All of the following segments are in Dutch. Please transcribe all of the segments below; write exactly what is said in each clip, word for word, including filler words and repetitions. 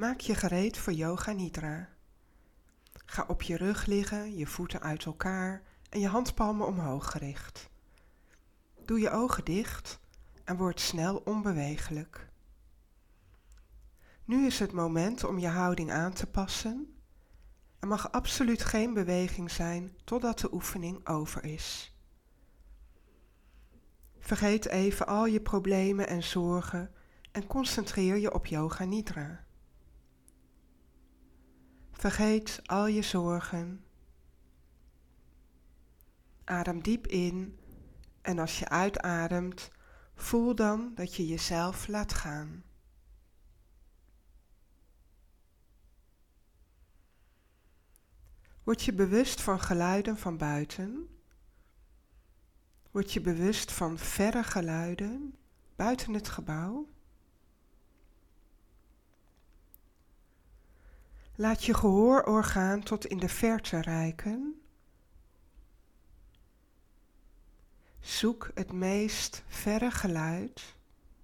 Maak je gereed voor Yoga Nidra. Ga op je rug liggen, je voeten uit elkaar en je handpalmen omhoog gericht. Doe je ogen dicht en word snel onbeweeglijk. Nu is het moment om je houding aan te passen. Er mag absoluut geen beweging zijn totdat de oefening over is. Vergeet even al je problemen en zorgen en concentreer je op Yoga Nidra. Vergeet al je zorgen. Adem diep in en als je uitademt, voel dan dat je jezelf laat gaan. Word je bewust van geluiden van buiten? Word je bewust van verre geluiden buiten het gebouw? Laat je gehoororgaan tot in de verte reiken. Zoek het meest verre geluid.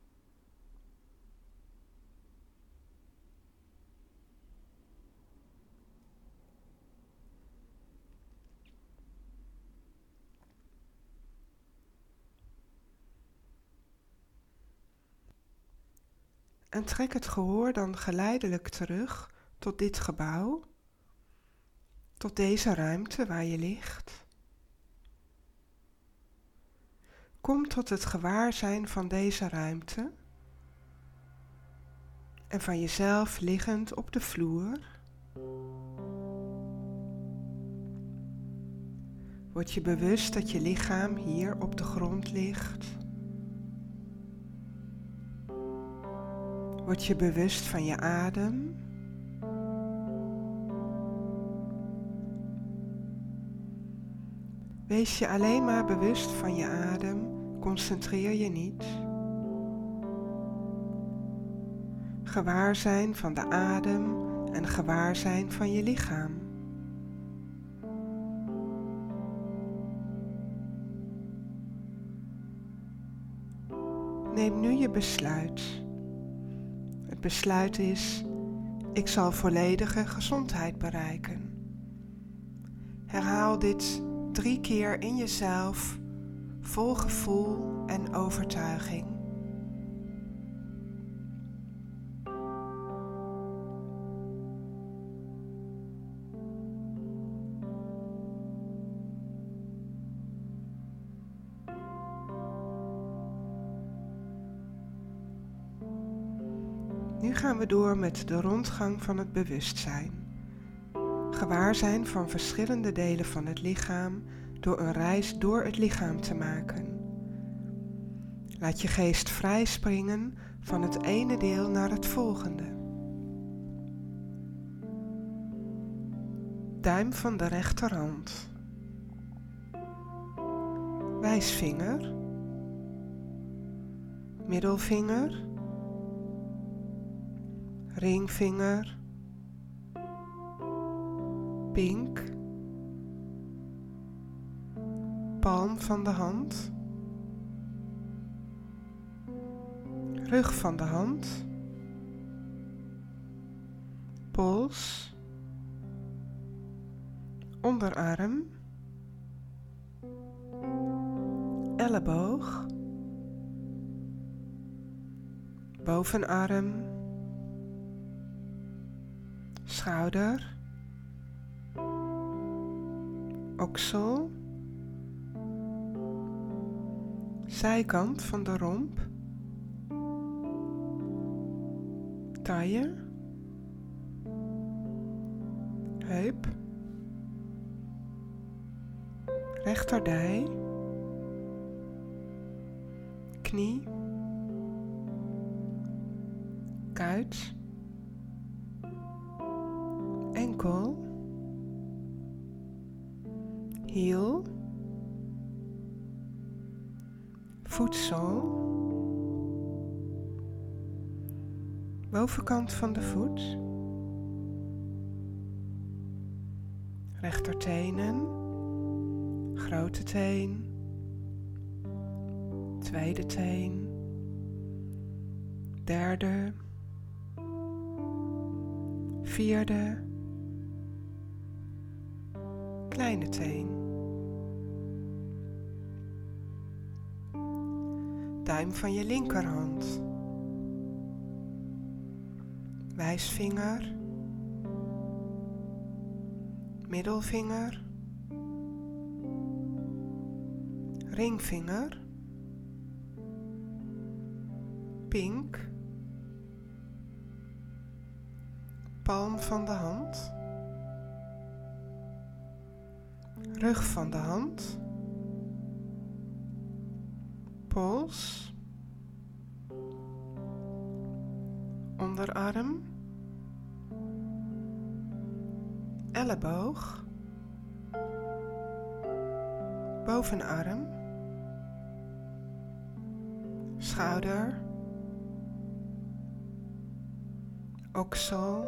En trek het gehoor dan geleidelijk terug tot dit gebouw, tot deze ruimte waar je ligt. Kom tot het gewaarzijn van deze ruimte en van jezelf liggend op de vloer. Word je bewust dat je lichaam hier op de grond ligt. Word je bewust van je adem. Wees je alleen maar bewust van je adem, concentreer je niet. Gewaarzijn van de adem en gewaarzijn van je lichaam. Neem nu je besluit. Het besluit is, ik zal volledige gezondheid bereiken. Herhaal dit drie keer in jezelf, vol gevoel en overtuiging. Nu gaan we door met de rondgang van het bewustzijn. Gewaarzijn van verschillende delen van het lichaam door een reis door het lichaam te maken. Laat je geest vrij springen van het ene deel naar het volgende. Duim van de rechterhand. Wijsvinger. Middelvinger. Ringvinger. Pink, palm van de hand, rug van de hand, pols, onderarm, elleboog, bovenarm, schouder, oksel, zijkant van de romp, taille, heup, rechterdij, knie, kuit, enkel, hiel, voetzool, bovenkant van de voet, rechtertenen, grote teen, tweede teen, derde, vierde, kleine teen, duim van je linkerhand, wijsvinger, middelvinger, ringvinger, pink, palm van de hand, rug van de hand, pols, onderarm, elleboog, bovenarm, schouder, oksel,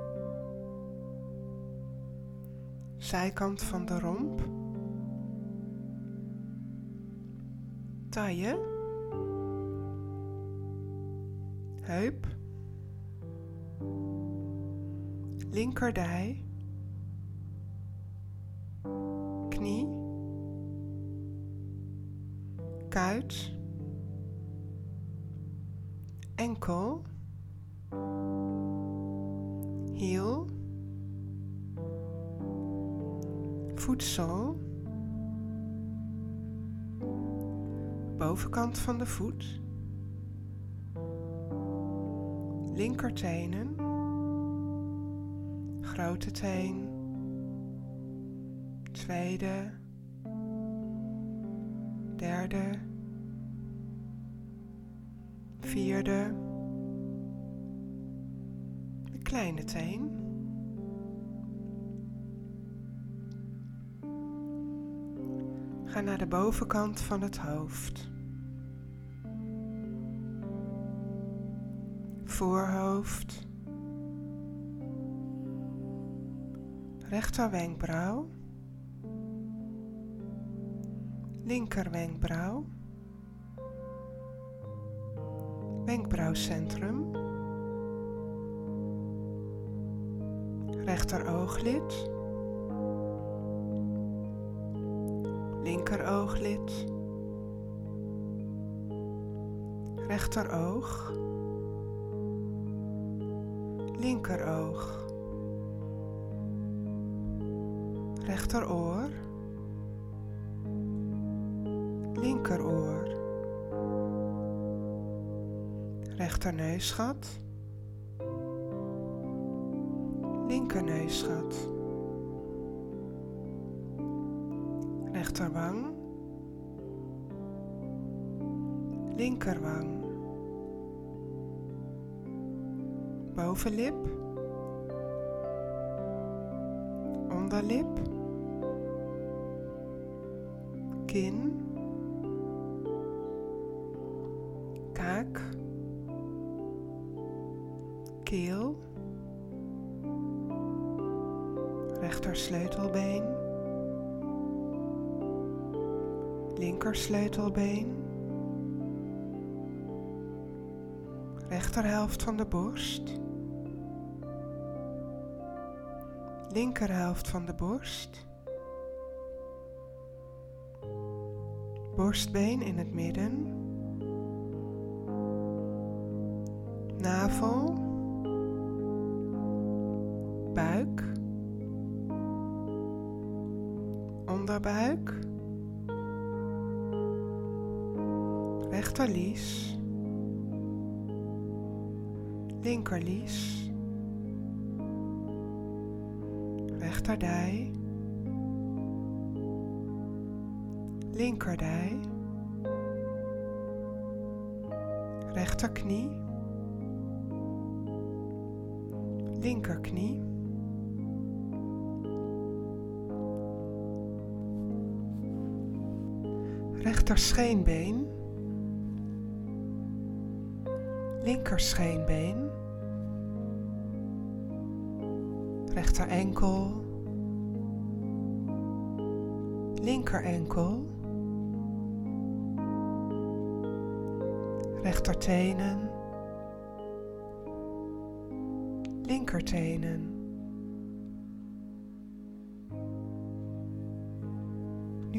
zijkant van de romp, taille, heup, linkerdij, knie, kuit, enkel, hiel, voetzool, bovenkant van de voet, linkertenen, grote teen, tweede, derde, vierde, de kleine teen, ga naar de bovenkant van het hoofd, voorhoofd, rechterwenkbrauw, linkerwenkbrauw, wenkbrauwcentrum, rechterooglid, linkerooglid, rechteroog, linkeroog, rechteroor, linkeroor, rechterneusgat, linkerneusgat, rechterwang, linkerwang, bovenlip, onderlip, kin, kaak, keel, rechtersleutelbeen, linkersleutelbeen, rechterhelft van de borst, linkerhelft van de borst, borstbeen in het midden, navel, buik, onderbuik, rechterlies, linkerlies, rechterdij, linkerdij, rechterknie, linkerknie, rechterscheenbeen, linkerscheenbeen, rechterenkel, linkerenkel, rechtertenen, linkertenen,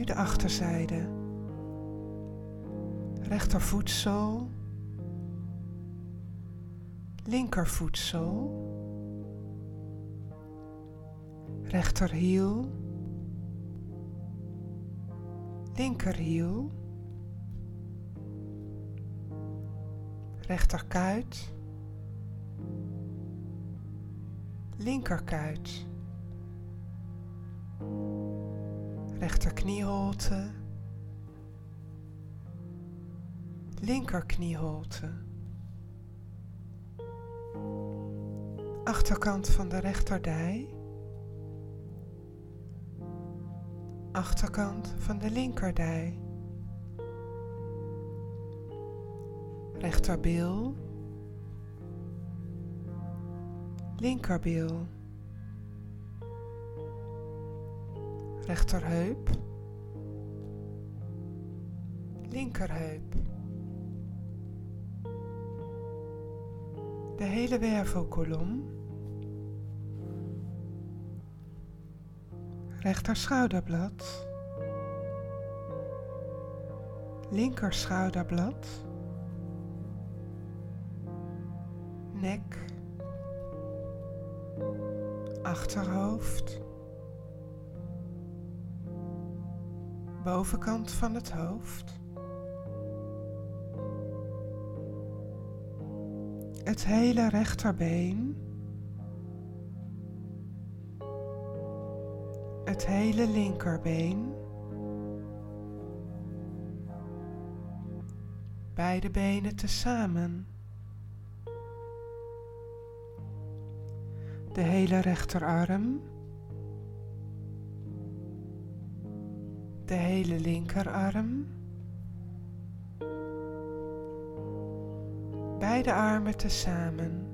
de achterzijde. Rechtervoetzool, linkervoetzool, rechterhiel, linkerhiel, rechterkuit, linkerkuit, rechterknieholte, linkerknieholte, achterkant van de rechterdij, achterkant van de linkerdij, rechterbil, linkerbil, rechterheup, linkerheup, de hele wervelkolom, rechter schouderblad, linker schouderblad, nek, achterhoofd, bovenkant van het hoofd, het hele rechterbeen, het hele linkerbeen, beide benen tezamen, de hele rechterarm, de hele linkerarm, beide armen tezamen,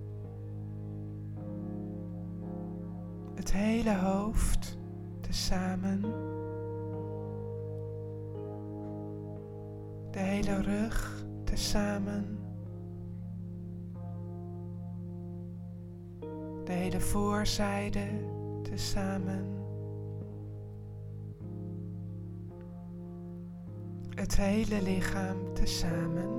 het hele hoofd tezamen, de hele rug tezamen, de hele voorzijde tezamen, het hele lichaam tezamen,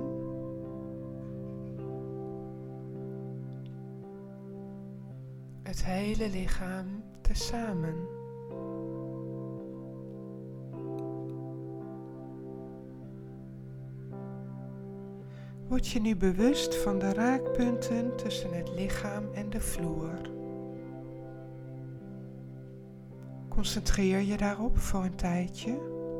het hele lichaam tezamen. Word je nu bewust van de raakpunten tussen het lichaam en de vloer. Concentreer je daarop voor een tijdje.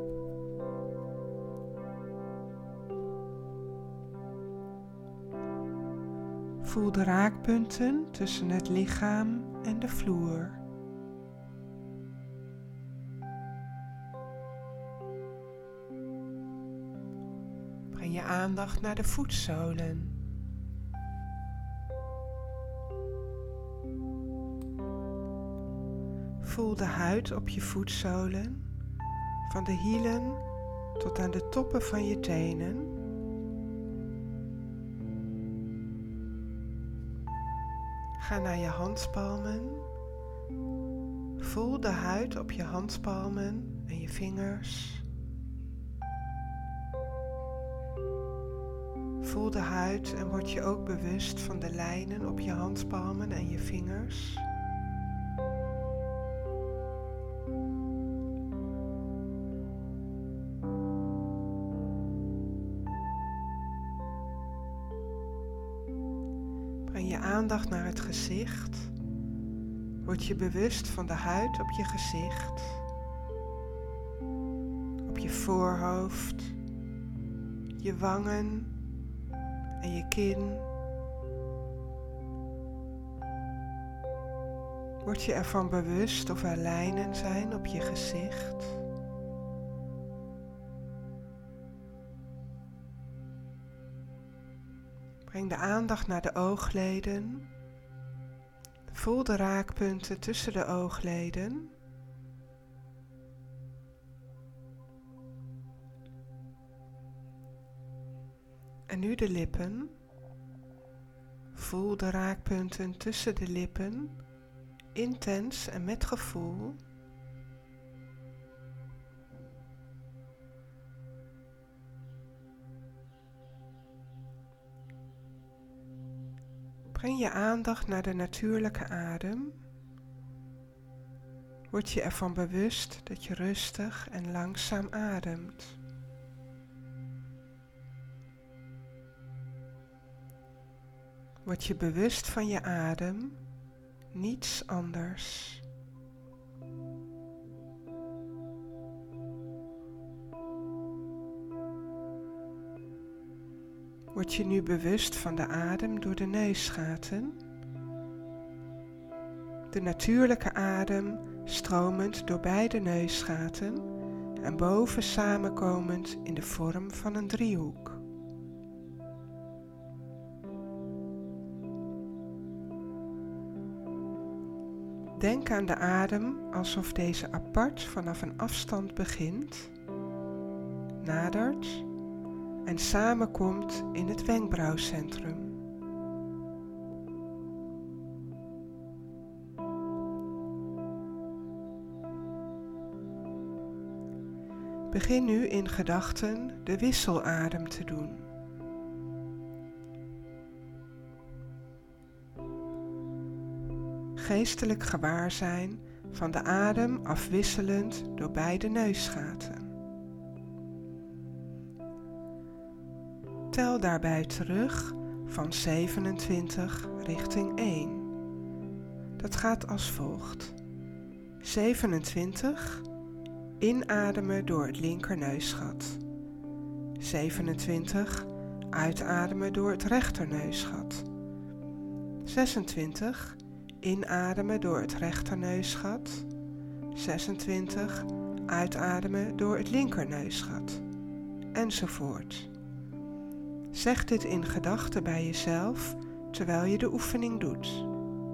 Voel de raakpunten tussen het lichaam en de vloer. Breng je aandacht naar de voetzolen. Voel de huid op je voetzolen, van de hielen tot aan de toppen van je tenen. Ga naar je handpalmen. Voel de huid op je handpalmen en je vingers. Voel de huid en word je ook bewust van de lijnen op je handpalmen en je vingers. Breng je aandacht naar het gezicht. Word je bewust van de huid op je gezicht, op je voorhoofd, je wangen en je kin. Word je ervan bewust of er lijnen zijn op je gezicht. Breng de aandacht naar de oogleden. Voel de raakpunten tussen de oogleden. En nu de lippen. Voel de raakpunten tussen de lippen, intens en met gevoel. Breng je aandacht naar de natuurlijke adem. Word je ervan bewust dat je rustig en langzaam ademt. Word je bewust van je adem, niets anders. Word je nu bewust van de adem door de neusgaten. De natuurlijke adem stromend door beide neusgaten en boven samenkomend in de vorm van een driehoek. Denk aan de adem alsof deze apart vanaf een afstand begint, nadert en samenkomt in het wenkbrauwcentrum. Begin nu in gedachten de wisseladem te doen. Geestelijk gewaarzijn van de adem afwisselend door beide neusgaten. Tel daarbij terug van zevenentwintig richting één. Dat gaat als volgt. zevenentwintig. Inademen door het linkerneusgat. zevenentwintig. Uitademen door het rechterneusgat. zesentwintig. Inademen door het rechterneusgat. zesentwintig. Uitademen door het linkerneusgat. Enzovoort. Zeg dit in gedachten bij jezelf terwijl je de oefening doet.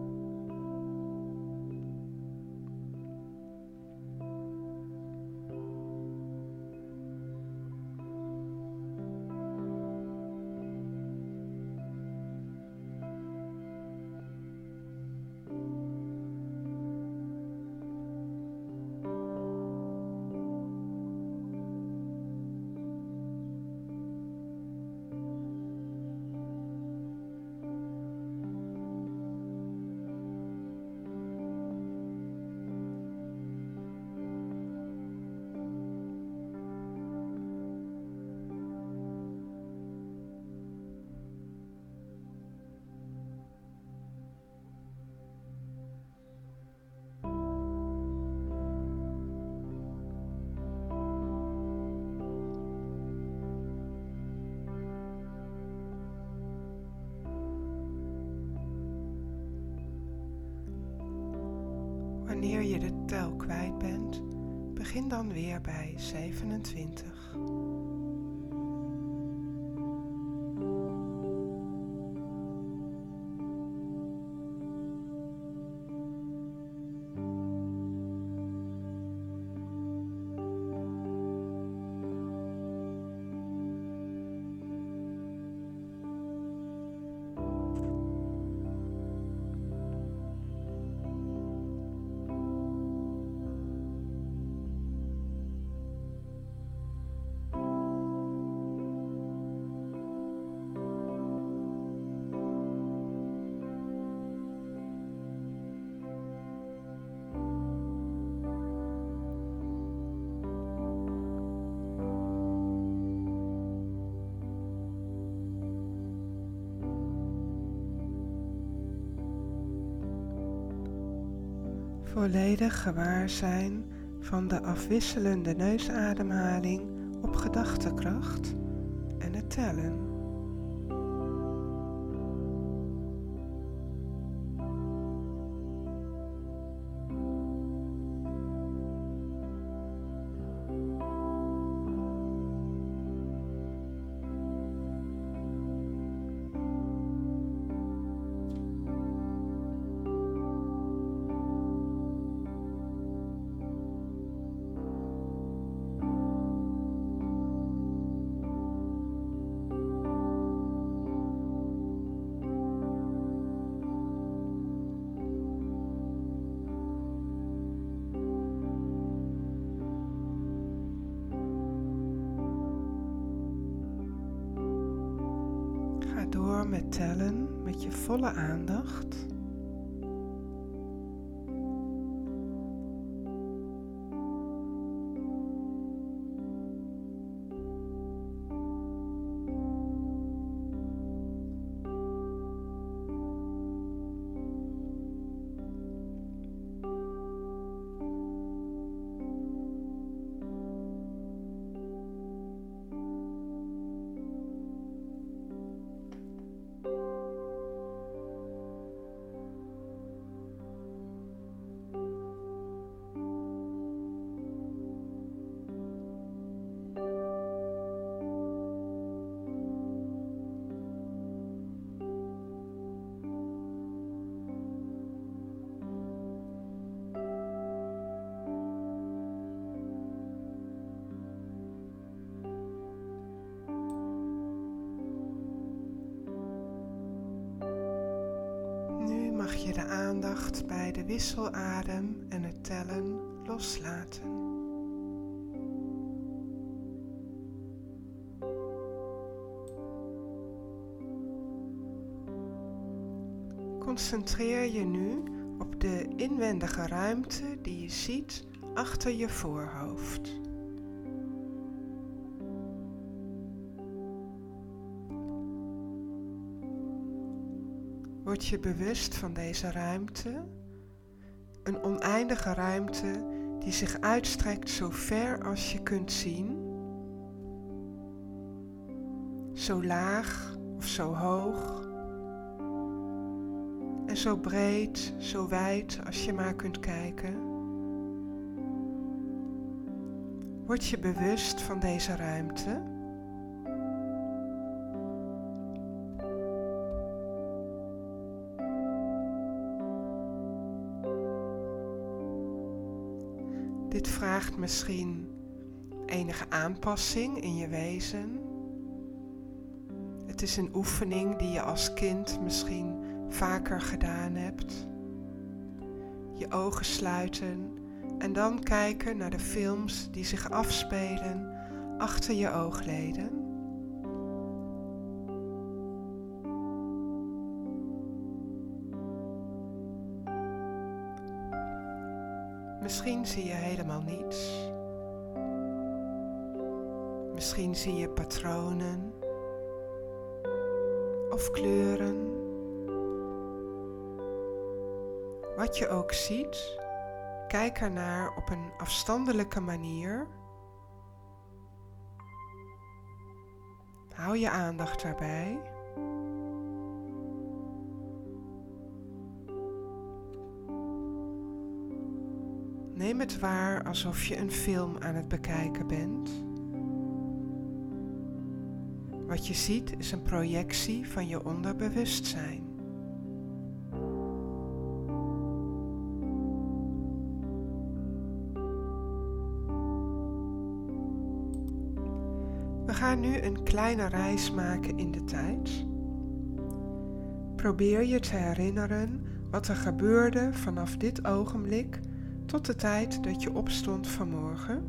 Wanneer je de tel kwijt bent, begin dan weer bij zevenentwintig. Volledig gewaar zijn van de afwisselende neusademhaling op gedachtekracht en het tellen. Door met tellen met je volle aandacht. Mag je de aandacht bij de wisseladem en het tellen loslaten. Concentreer je nu op de inwendige ruimte die je ziet achter je voorhoofd. Word je bewust van deze ruimte, een oneindige ruimte die zich uitstrekt zo ver als je kunt zien, zo laag of zo hoog en zo breed, zo wijd als je maar kunt kijken. Word je bewust van deze ruimte. Dit vraagt misschien enige aanpassing in je wezen. Het is een oefening die je als kind misschien vaker gedaan hebt. Je ogen sluiten en dan kijken naar de films die zich afspelen achter je oogleden. Misschien zie je helemaal niets. Misschien zie je patronen of kleuren. Wat je ook ziet, kijk ernaar op een afstandelijke manier. Hou je aandacht daarbij. Neem het waar alsof je een film aan het bekijken bent. Wat je ziet is een projectie van je onderbewustzijn. We gaan nu een kleine reis maken in de tijd. Probeer je te herinneren wat er gebeurde vanaf dit ogenblik tot de tijd dat je opstond vanmorgen.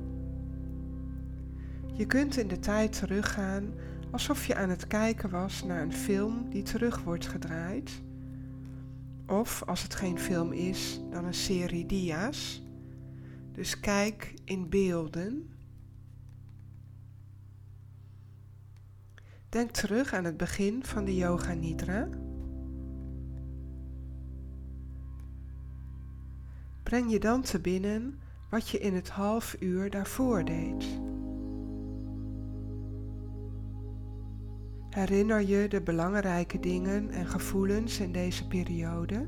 Je kunt in de tijd teruggaan alsof je aan het kijken was naar een film die terug wordt gedraaid. Of als het geen film is, dan een serie dia's. Dus kijk in beelden. Denk terug aan het begin van de Yoga Nidra. Breng je dan te binnen wat je in het half uur daarvoor deed. Herinner je de belangrijke dingen en gevoelens in deze periode.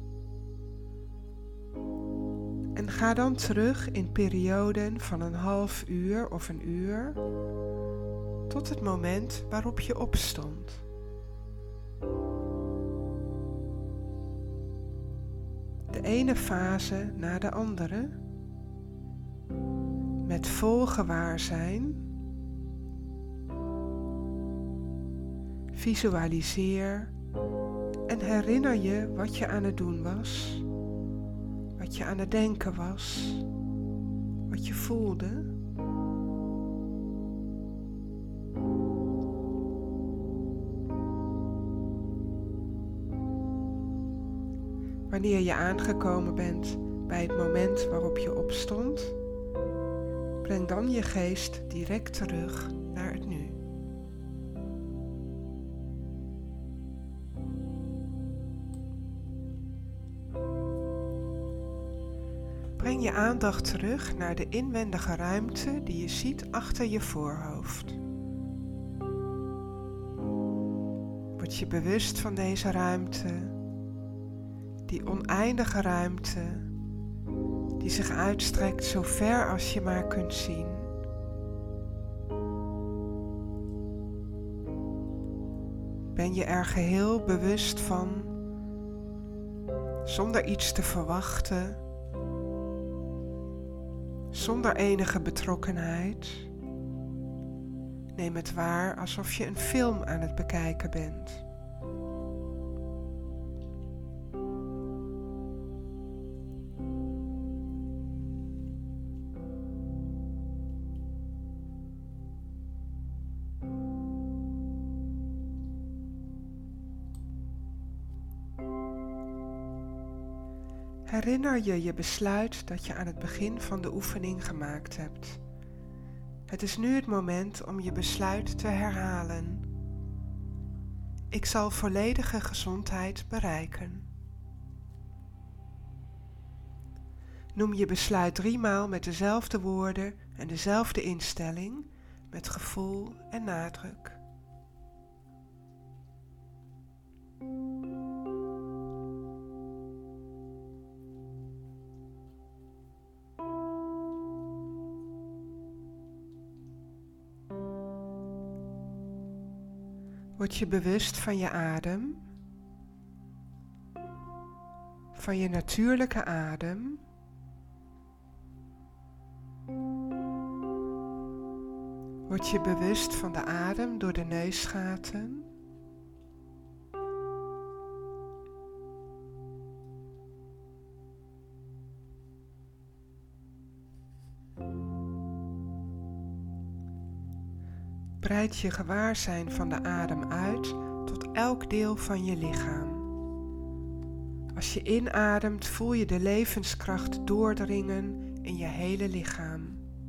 En ga dan terug in perioden van een half uur of een uur tot het moment waarop je opstond. De ene fase na de andere, met vol gewaarzijn. Visualiseer en herinner je wat je aan het doen was, wat je aan het denken was, wat je voelde. Wanneer je aangekomen bent bij het moment waarop je opstond, breng dan je geest direct terug naar het nu. Breng je aandacht terug naar de inwendige ruimte die je ziet achter je voorhoofd. Word je bewust van deze ruimte, die oneindige ruimte, die zich uitstrekt zo ver als je maar kunt zien. Ben je er geheel bewust van, zonder iets te verwachten, zonder enige betrokkenheid. Neem het waar alsof je een film aan het bekijken bent. Herinner je je besluit dat je aan het begin van de oefening gemaakt hebt. Het is nu het moment om je besluit te herhalen. Ik zal volledige gezondheid bereiken. Noem je besluit driemaal met dezelfde woorden en dezelfde instelling, met gevoel en nadruk. Word je bewust van je adem, van je natuurlijke adem. Word je bewust van de adem door de neusgaten. Breid je gewaarzijn van de adem uit tot elk deel van je lichaam. Als je inademt, voel je de levenskracht doordringen in je hele lichaam.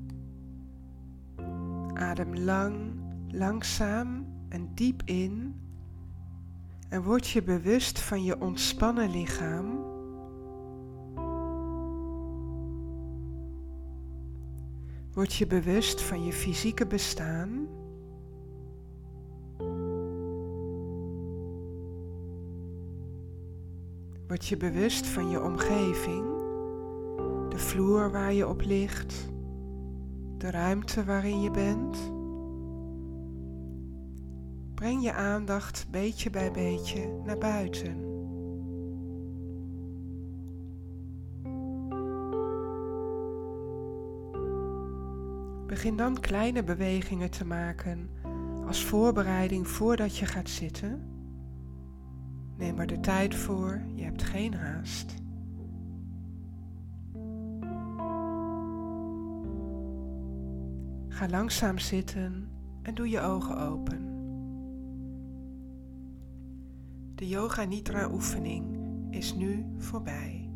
Adem lang, langzaam en diep in en word je bewust van je ontspannen lichaam. Word je bewust van je fysieke bestaan. Word je bewust van je omgeving, de vloer waar je op ligt, de ruimte waarin je bent. Breng je aandacht beetje bij beetje naar buiten. Begin dan kleine bewegingen te maken als voorbereiding voordat je gaat zitten. Neem er de tijd voor, je hebt geen haast. Ga langzaam zitten en doe je ogen open. De Yoga Nidra oefening is nu voorbij.